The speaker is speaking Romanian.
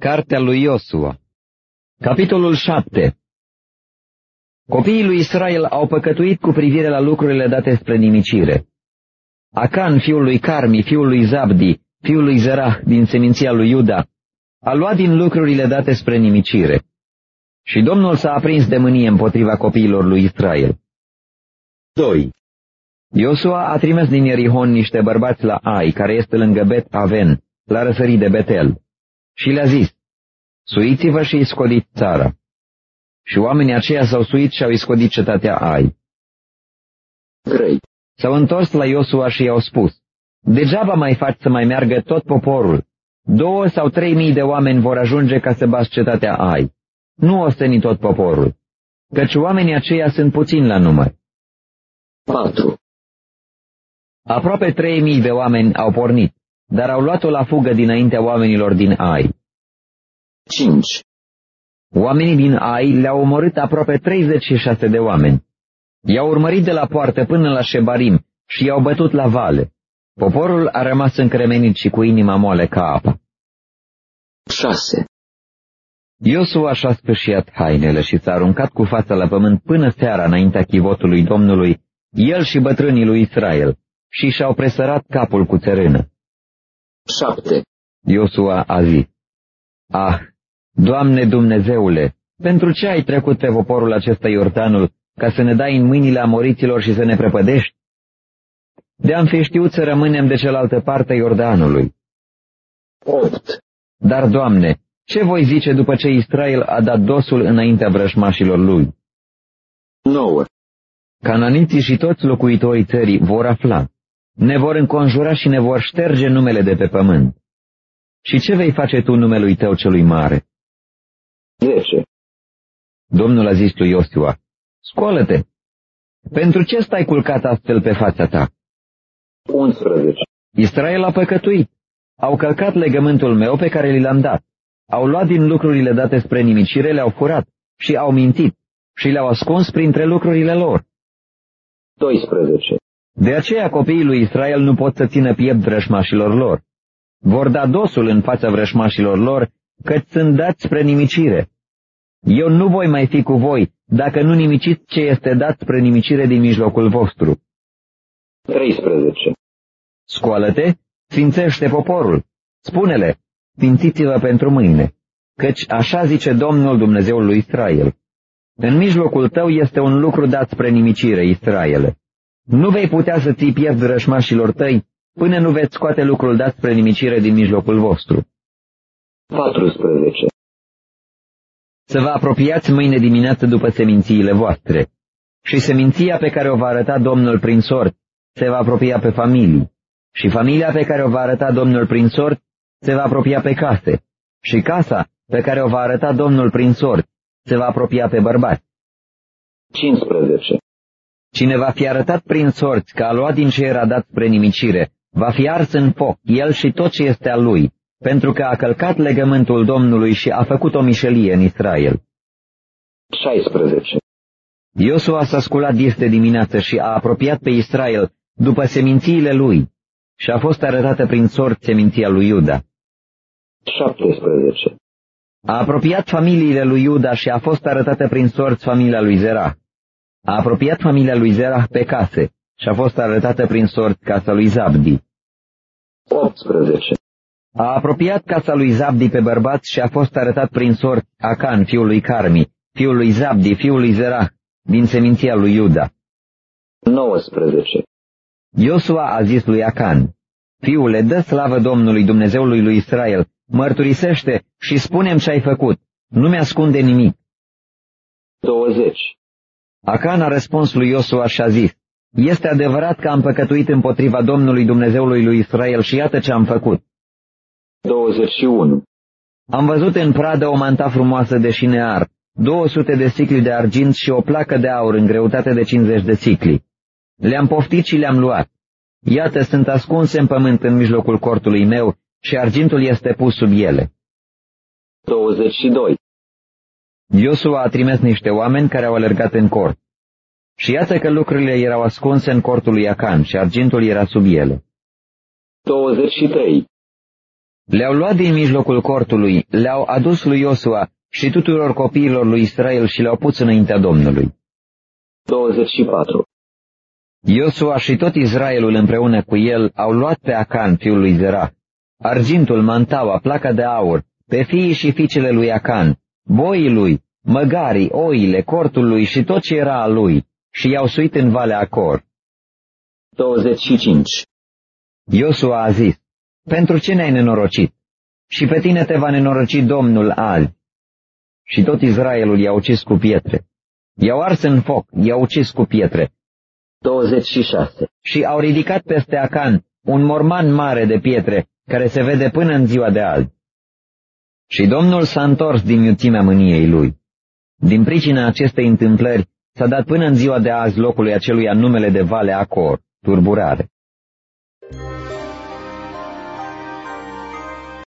Cartea lui Iosua. Capitolul 7. Copiii lui Israel au păcătuit cu privire la lucrurile date spre nimicire. Acan, fiul lui Carmi, fiul lui Zabdi, fiul lui Zerah, din seminția lui Iuda, a luat din lucrurile date spre nimicire. Și Domnul s-a aprins de mânie împotriva copiilor lui Israel. 2. Iosua a trimis din Ierihon niște bărbați la Ai, care este lângă Bet Aven, la răsărit de Betel, și le-a zis: suiți-vă și iscodiți țara. Și oamenii aceia s-au suit și au iscodit cetatea Ai. 3. S-au întors la Iosua și i-au spus: degeaba mai faci să mai meargă tot poporul. 2 sau 3 mii de oameni vor ajunge ca să bați cetatea Ai. Nu osteni tot poporul, căci oamenii aceia sunt puțini la număr. 4. Aproape 3 mii de oameni au pornit, dar au luat-o la fugă dinaintea oamenilor din Ai. 5. Oamenii din Ai le-au omorât aproape 36 de oameni. I-au urmărit de la poartă până la Șebarim și i-au bătut la vale. Poporul a rămas încremenit și cu inima moale ca apa. 6. Iosua și-a spășiat hainele și s-a aruncat cu fața la pământ până seara înaintea chivotului Domnului, el și bătrânii lui Israel, și și-au presărat capul cu țărână. 7. Iosua a zis: ah, Doamne Dumnezeule, pentru ce ai trecut pe poporul acesta Iordanul, ca să ne dai în mâinile amoriților și să ne prăpădești? De-am fi știut să rămânem de cealaltă parte Iordanului. 8. Dar, Doamne, ce voi zice după ce Israel a dat dosul înaintea vrăjmașilor lui? 9. Cananiții și toți locuitorii țării vor afla, ne vor înconjura și ne vor șterge numele de pe pământ. Și ce vei face tu numelui tău celui mare? 10. Domnul a zis lui Iosua: scoală-te! Pentru ce stai culcat astfel pe fața ta? 11. Israel a păcătuit. Au călcat legământul meu pe care li l-am dat. Au luat din lucrurile date spre nimicire, le-au furat și au mințit și le-au ascuns printre lucrurile lor. 12. De aceea copiii lui Israel nu pot să țină piept vrăjmașilor lor. Vor da dosul în fața vrăjmașilor lor, căci sunt dați spre nimicire. Eu nu voi mai fi cu voi, dacă nu nimiciți ce este dat spre nimicire din mijlocul vostru. 13. Scoală-te, sfințește poporul. Spune-le: sfințiți-vă pentru mâine, căci așa zice Domnul Dumnezeul lui Israel: în mijlocul tău este un lucru dat spre nimicire, Israele. Nu vei putea să ții piept vrăjmașilor tăi până nu veți scoate lucrul dat spre nimicire din mijlocul vostru. 14. Să vă apropiați mâine dimineață după semințiile voastre, și seminția pe care o va arăta Domnul prin sort se va apropia pe familii, și familia pe care o va arăta Domnul prin sort se va apropia pe case, și casa pe care o va arăta Domnul prin sort se va apropia pe bărbați. 15. Cine va fi arătat prin sorți că a luat din ce era dat spre nimicire, va fi ars în foc, el și tot ce este al lui, pentru că a călcat legământul Domnului și a făcut o mișelie în Israel. 16. Iosua s-a sculat dis de dimineață și a apropiat pe Israel după semințiile lui și a fost arătată prin sorți seminția lui Iuda. 17. A apropiat familiile lui Iuda și a fost arătată prin sorți familia lui Zerah. A apropiat familia lui Zerah pe case și a fost arătată prin sorți casa lui Zabdi. 18. A apropiat casa lui Zabdi pe bărbați și a fost arătat prin sorți Acan, fiul lui Carmi, fiul lui Zabdi, fiul lui Zerah, din seminția lui Iuda. 19. Iosua a zis lui Acan: fiule, dă slavă Domnului Dumnezeului lui Israel, mărturisește și spune-mi ce ai făcut, nu mi-ascunde nimic. 20. Acan a răspuns lui Iosua și a zis: este adevărat că am păcătuit împotriva Domnului Dumnezeului lui Israel și iată ce am făcut. 21. Am văzut în pradă o manta frumoasă de șinear, 200 de sicli de argint și o placă de aur în greutate de 50 de sicli. Le-am poftit și le-am luat. Iată, sunt ascunse în pământ în mijlocul cortului meu și argintul este pus sub ele. 22. Iosua a trimis niște oameni care au alergat în cort. Și iată că lucrurile erau ascunse în cortul lui Acan și argintul era sub ele. 23. Le-au luat din mijlocul cortului, le-au adus lui Iosua și tuturor copiilor lui Israel și le-au pus înaintea Domnului. 24. Iosua și tot Israelul împreună cu el au luat pe Acan, fiul lui Zerah, argintul, mantaua, placa de aur, pe fiii și fiicele lui Acan, boii lui, măgarii, oile, cortul lui și tot ce era al lui, și i-au suit în Valea Acor. 25. Iosua a zis, pentru ce ne-ai nenorocit? Și pe tine te va nenoroci Domnul azi. Și tot Israelul i-a ucis cu pietre. I-au ars în foc, i-au ucis cu pietre. 26. Și au ridicat peste Acan un morman mare de pietre, care se vede până în ziua de azi. Și Domnul s-a întors din iuțimea mâniei lui. Din pricina acestei întâmplări s-a dat până în ziua de azi locului aceluia numele de Valea Acor, turburare.